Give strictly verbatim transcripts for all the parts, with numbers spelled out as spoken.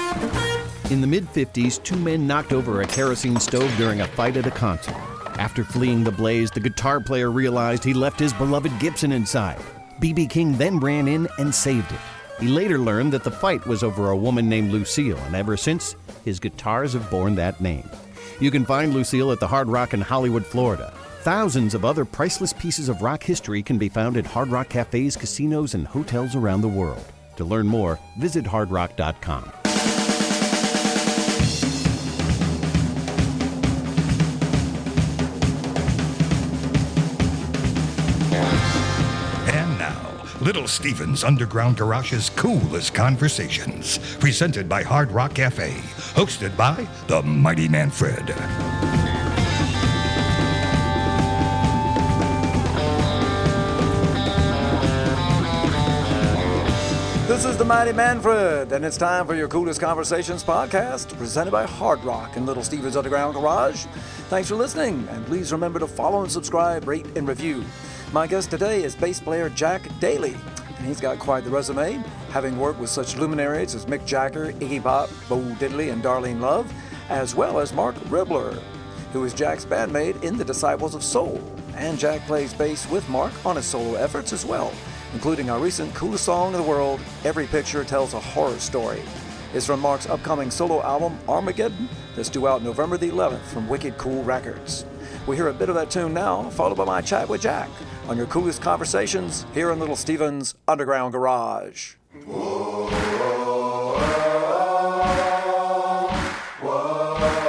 In the mid-fifties, two men knocked over a kerosene stove during a fight at a concert. After fleeing the blaze, the guitar player realized he left his beloved Gibson inside. B B King then ran in and saved it. He later learned that the fight was over a woman named Lucille, and ever since, his guitars have borne that name. You can find Lucille at the Hard Rock in Hollywood, Florida. Thousands of other priceless pieces of rock history can be found at Hard Rock cafes, casinos, and hotels around the world. To learn more, visit hard rock dot com. Little Steven's Underground Garage's Coolest Conversations, presented by Hard Rock Cafe, hosted by the Mighty Manfred. This is the Mighty Manfred, and it's time for your Coolest Conversations podcast, presented by Hard Rock and Little Steven's Underground Garage. Thanks for listening, and please remember to follow and subscribe, rate, and review. My guest today is bass player Jack Daly, and he's got quite the resume, having worked with such luminaries as Mick Jagger, Iggy Pop, Bo Diddley, and Darlene Love, as well as Mark Ribler, who is Jack's bandmate in the Disciples of Soul. And Jack plays bass with Mark on his solo efforts as well, including our recent coolest song in the world, Every Picture Tells a Horror Story. It's from Mark's upcoming solo album, Armageddon, that's due out November the eleventh from Wicked Cool Records. We hear a bit of that tune now, followed by my chat with Jack on your Coolest Conversations here in Little Steven's Underground Garage. Whoa, whoa, whoa,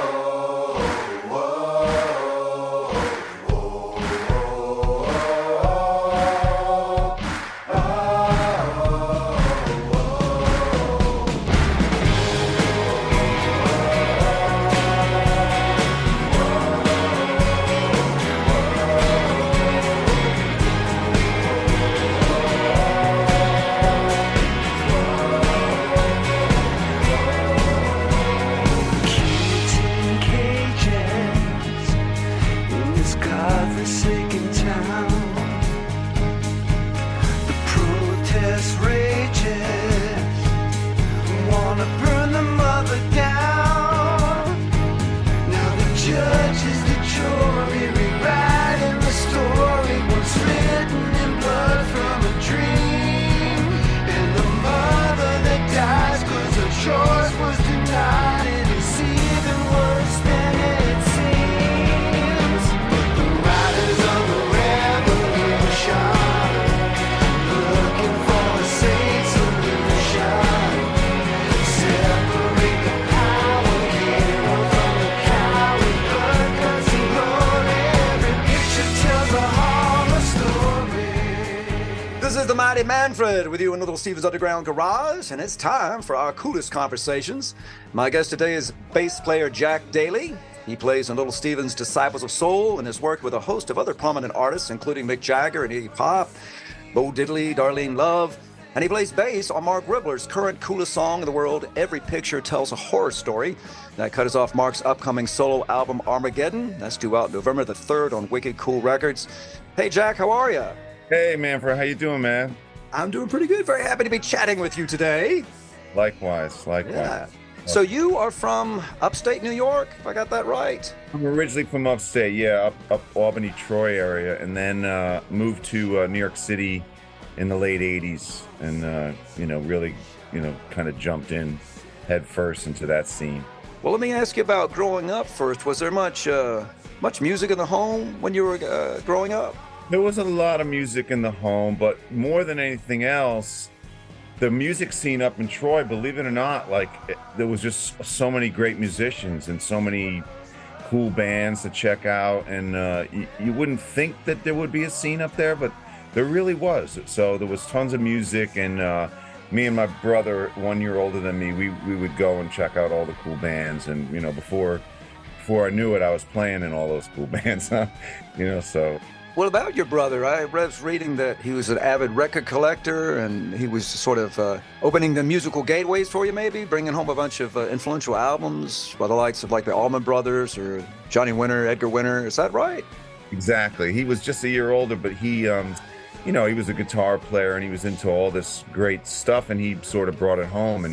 Mighty Manfred with you in Little Steven's Underground Garage, and it's time for our Coolest Conversations. My guest today is bass player Jack Daly. He plays in Little Steven's Disciples of Soul and has worked with a host of other prominent artists, including Mick Jagger and Iggy Pop, Bo Diddley, Darlene Love, and he plays bass on Mark Ribler's current coolest song in the world, Every Picture Tells a Horror Story. That cut is off Mark's upcoming solo album, Armageddon. That's due out November the third on Wicked Cool Records. Hey, Jack, how are you? Hey, Manfred, how you doing, man? I'm doing pretty good. Very happy to be chatting with you today. Likewise, likewise. Yeah. So you are from upstate New York, if I got that right? I'm originally from upstate, yeah, up, up Albany, Troy area, and then uh, moved to uh, New York City in the late eighties, and uh, you know, really, you know, kind of jumped in head first into that scene. Well, let me ask you about growing up first. Was there much, uh, much music in the home when you were uh, growing up? There was a lot of music in the home, but more than anything else, the music scene up in Troy, believe it or not, like it, there was just so many great musicians and so many cool bands to check out. And uh, you, you wouldn't think that there would be a scene up there, but there really was. So there was tons of music, and uh, me and my brother, one year older than me, we, we would go and check out all the cool bands. And, you know, before, before I knew it, I was playing in all those cool bands, huh? You know, so... What about your brother? I was reading that he was an avid record collector, and he was sort of uh, opening the musical gateways for you, maybe, bringing home a bunch of uh, influential albums by the likes of like the Allman Brothers or Johnny Winter, Edgar Winter. Is that right? Exactly. He was just a year older, but he, um, you know, he was a guitar player, and he was into all this great stuff, and he sort of brought it home. And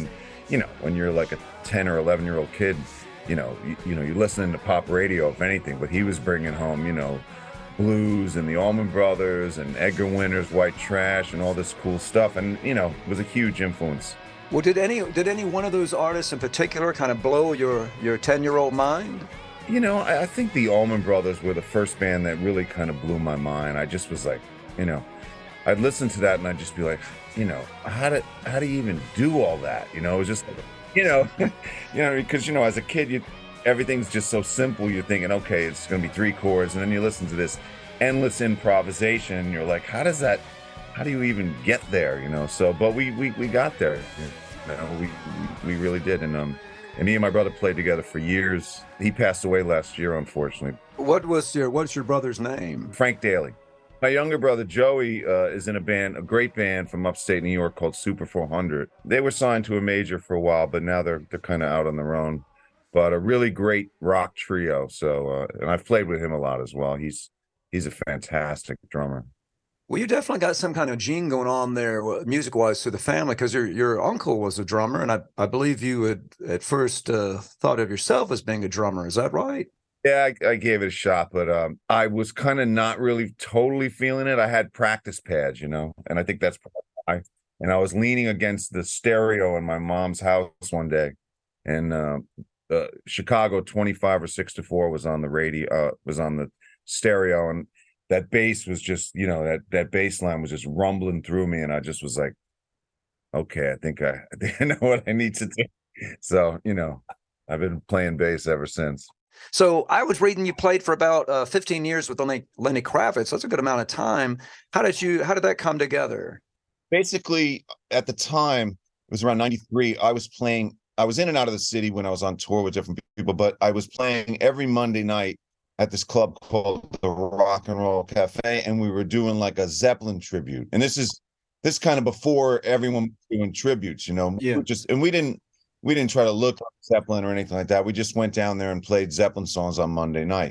you know, when you're like a ten or eleven year old kid, you know, you, you know, you're listening to pop radio, if anything, but he was bringing home, you know, blues and the Allman Brothers and Edgar Winter's White Trash and all this cool stuff. And, you know, it was a huge influence. Well, did any did any one of those artists in particular kind of blow your your ten-year-old mind? You know, I, I think the Allman Brothers were the first band that really kind of blew my mind. I just was like, you know, I'd listen to that and I'd just be like, you know, how did how do you even do all that? You know, it was just, you know, you know, because, you know, as a kid, you everything's just so simple. You're thinking, okay, it's going to be three chords. And then you listen to this endless improvisation. And you're like, how does that, how do you even get there? You know? So, but we, we, we got there, you know, we, we, we really did. And, um, and me and my brother played together for years. He passed away last year, unfortunately. What was your, what's your brother's name? Frank Daly. My younger brother, Joey, uh, is in a band, a great band from upstate New York called Super four hundred. They were signed to a major for a while, but now they're, they're kind of out on their own. But a really great rock trio. So, uh, and I've played with him a lot as well. He's he's a fantastic drummer. Well, you definitely got some kind of gene going on there, music-wise, to the family, because your your uncle was a drummer, and I, I believe you had at first uh, thought of yourself as being a drummer. Is that right? Yeah, I, I gave it a shot, but um, I was kind of not really totally feeling it. I had practice pads, you know, and I think that's why. And I was leaning against the stereo in my mom's house one day, and uh, Uh, Chicago twenty-five or six to four was on the radio, uh, was on the stereo, and that bass was just, you know, that that bass line was just rumbling through me, and I just was like, okay, I think I, I think I know what I need to do. So, you know, I've been playing bass ever since. So I was reading you played for about uh, fifteen years with Lenny, Lenny Kravitz. That's a good amount of time. How did you? How did that come together? Basically, at the time, it was around ninety-three. I was playing. I was in and out of the city when I was on tour with different people, but I was playing every Monday night at this club called the Rock and Roll Cafe, and we were doing like a Zeppelin tribute. And this is this kind of before everyone was doing tributes, you know. Yeah. We just and we didn't we didn't try to look like Zeppelin or anything like that. We just went down there and played Zeppelin songs on Monday night.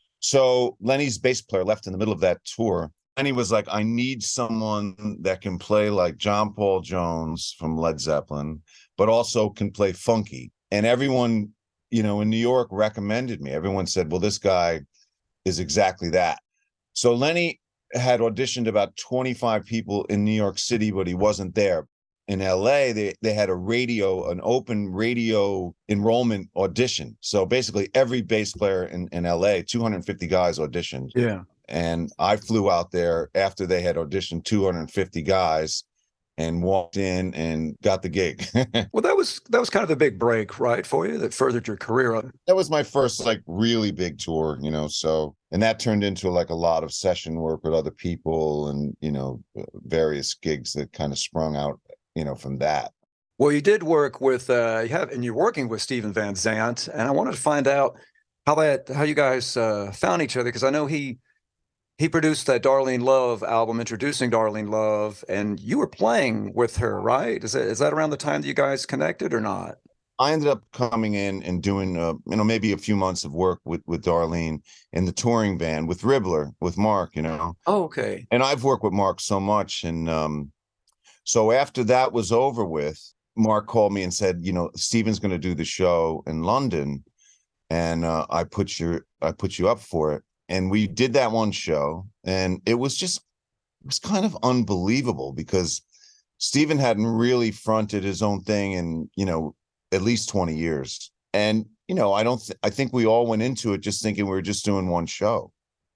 So Lenny's bass player left in the middle of that tour, and he was like, "I need someone that can play like John Paul Jones from Led Zeppelin, but also can play funky." And everyone, you know, in New York recommended me. Everyone said, well, this guy is exactly that. So Lenny had auditioned about twenty-five people in New York City, but he wasn't there. In L A, they, they had a radio, an open radio enrollment audition. So basically every bass player in, in L A, two hundred fifty guys auditioned. Yeah. And I flew out there after they had auditioned two hundred fifty guys and walked in and got the gig. Well, that was that was kind of the big break, right, for you, that furthered your career. That was my first like really big tour, you know, so, and that turned into like a lot of session work with other people and, you know, various gigs that kind of sprung out, you know, from that. Well, you did work with, uh, you have, and you're working with Steven Van Zandt, and I wanted to find out how that, how you guys uh, found each other, because I know he, He produced that Darlene Love album, introducing Darlene Love, and you were playing with her, right? Is that, is that around the time that you guys connected or not? I ended up coming in and doing, uh, you know, maybe a few months of work with, with Darlene in the touring band with Ribbler, with Mark, you know. Oh, okay. And I've worked with Mark so much. And um, so after that was over with, Mark called me and said, you know, Steven's going to do the show in London, and uh, I put your, I put you up for it. And we did that one show, and it was just, it was kind of unbelievable because Steven hadn't really fronted his own thing in, you know, at least twenty years. And, you know, I don't, th- I think we all went into it just thinking we were just doing one show.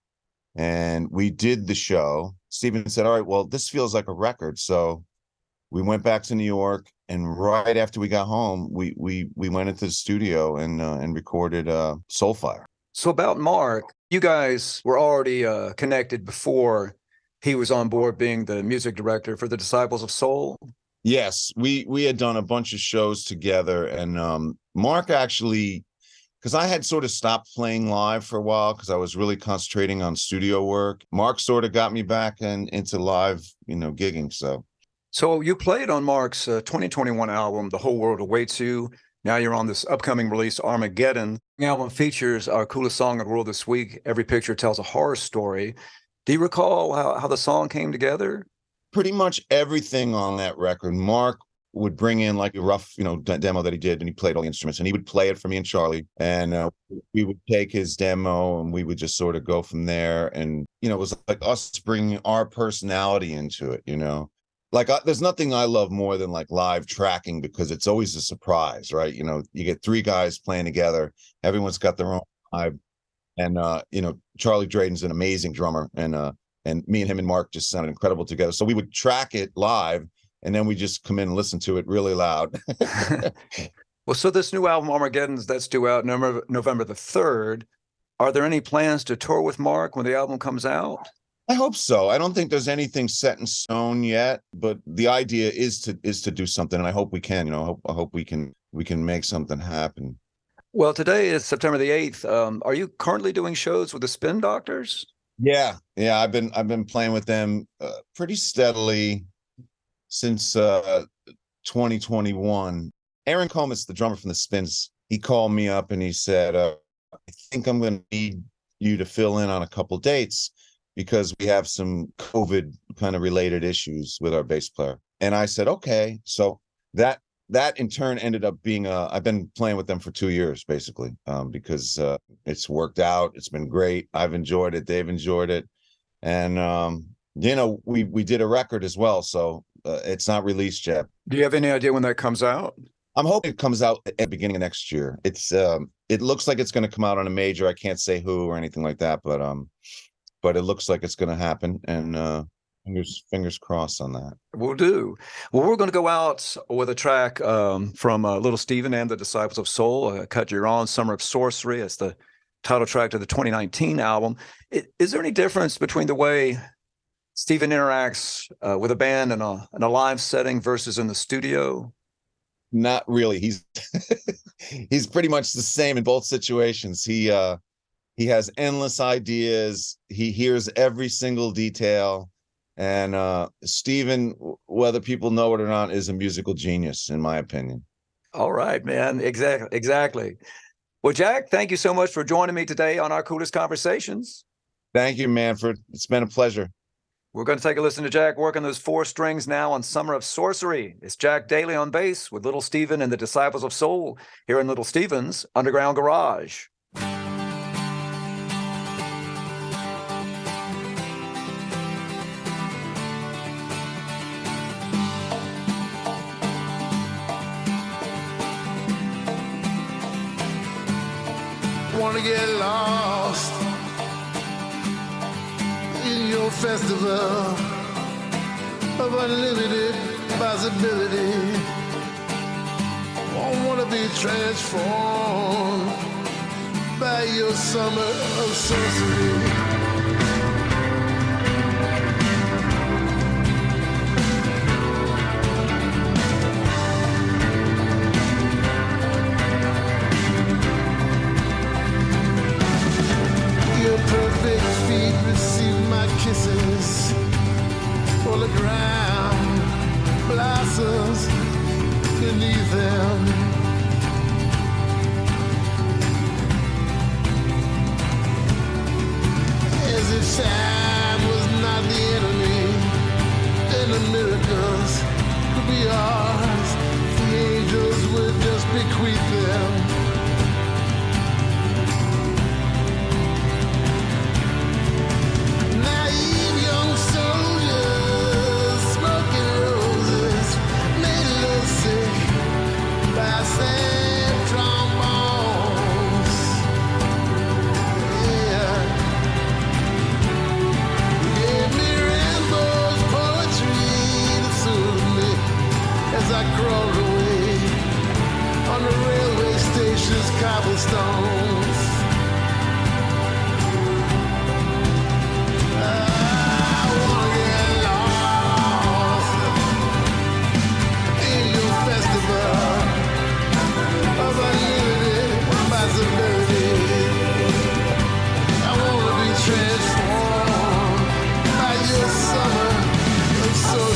And we did the show. Steven said, all right, well, this feels like a record. So we went back to New York, and right after we got home, we we we went into the studio and uh, and recorded uh, Soulfire. So about Mark, you guys were already uh, connected before he was on board being the music director for the Disciples of Soul? Yes, we we had done a bunch of shows together, and um, Mark actually, because I had sort of stopped playing live for a while because I was really concentrating on studio work. Mark sort of got me back and into live, you know, gigging. So, so you played on Mark's uh, twenty twenty-one album, The Whole World Awaits You. Now you're on this upcoming release, Armageddon. The album features our coolest song in the world this week, Every Picture Tells a Horror Story. Do you recall how, how the song came together? Pretty much everything on that record, Mark would bring in like a rough, you know, d- demo that he did, and he played all the instruments, and he would play it for me and Charlie, and uh, we would take his demo and we would just sort of go from there. And you know, it was like us bringing our personality into it, you know. Like I, there's nothing I love more than like live tracking, because it's always a surprise, right? You know, you get three guys playing together, everyone's got their own vibe, and uh, you know, Charlie Drayton's an amazing drummer, and uh, and me and him and Mark just sounded incredible together. So we would track it live, and then we just come in and listen to it really loud. Well, so this new album, Armageddon's, that's due out November, November the third. Are there any plans to tour with Mark when the album comes out? I hope so. I don't think there's anything set in stone yet, but the idea is to is to do something, and I hope we can. You know, I hope, I hope we can we can make something happen. Well, today is September the eighth. Um, are you currently doing shows with the Spin Doctors? Yeah, yeah. I've been I've been playing with them uh, pretty steadily since uh, twenty twenty-one. Aaron Comas, the drummer from the Spins, he called me up and he said, uh, "I think I'm going to need you to fill in on a couple dates, because we have some COVID kind of related issues with our bass player." And I said, okay. So that that in turn ended up being a, I've been playing with them for two years, basically, um, because uh, it's worked out. It's been great. I've enjoyed it. They've enjoyed it. And, um, you know, we, we did a record as well. So uh, it's not released yet. Do you have any idea when that comes out? I'm hoping it comes out at the beginning of next year. It's um, it looks like it's going to come out on a major. I can't say who or anything like that, but um, but it looks like it's going to happen, and uh, fingers fingers crossed on that. We'll do. Well, we're going to go out with a track um, from uh, Little Steven and the Disciples of Soul, uh, Cut You're On, Summer of Sorcery. It's the title track to the twenty nineteen album. It, is there any difference between the way Steven interacts uh, with a band in a, in a live setting versus in the studio? Not really. He's he's pretty much the same in both situations. He uh, he has endless ideas. He hears every single detail. And uh, Steven, whether people know it or not, is a musical genius, in my opinion. All right, man. Exactly. Exactly. Well, Jack, thank you so much for joining me today on Our Coolest Conversations. Thank you, Manfred. It's been a pleasure. We're going to take a listen to Jack working those four strings now on Summer of Sorcery. It's Jack Daly on bass with Little Steven and the Disciples of Soul here in Little Steven's Underground Garage. Wanna get lost in your festival of unlimited possibility. I wanna be transformed by your summer of sorcery. Perfect feet receive my kisses, while the ground blossoms beneath them. As if time was not the enemy, and the miracles could be ours, the angels would just bequeath them. Cobblestones. I wanna get lost in your festival of unlimited possibility. I wanna be transformed by your summer of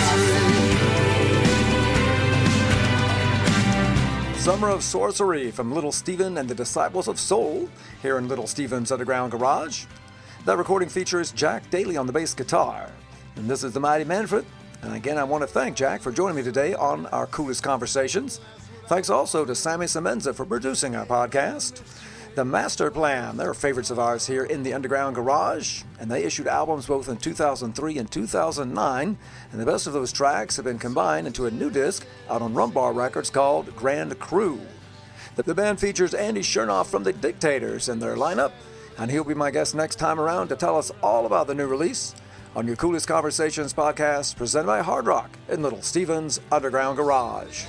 sorcery. Summer of Sorcery from Little Steven and the Disciples of Soul here in Little Steven's Underground Garage. That recording features Jack Daly on the bass guitar. And this is the Mighty Manfred. And again, I want to thank Jack for joining me today on our Coolest Conversations. Thanks also to Sammy Semenza for producing our podcast. The Master Plan, they're favorites of ours here in the Underground Garage, and they issued albums both in two thousand three and two thousand nine, and the best of those tracks have been combined into a new disc out on Rumbar Records called Grand Crew. The, the band features Andy Chernoff from The Dictators in their lineup, and he'll be my guest next time around to tell us all about the new release on your Coolest Conversations podcast, presented by Hard Rock in Little Steven's Underground Garage.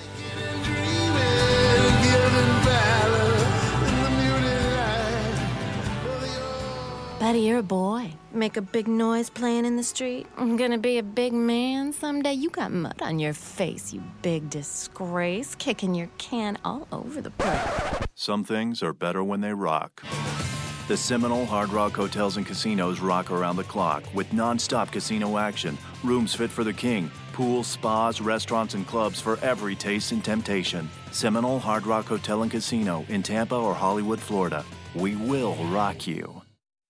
Buddy, you're a boy. Make a big noise playing in the street. I'm gonna be a big man someday. You got mud on your face, you big disgrace. Kicking your can all over the place. Some things are better when they rock. The Seminole Hard Rock Hotels and Casinos rock around the clock with non-stop casino action, rooms fit for the king, pools, spas, restaurants, and clubs for every taste and temptation. Seminole Hard Rock Hotel and Casino in Tampa or Hollywood, Florida. We will rock you.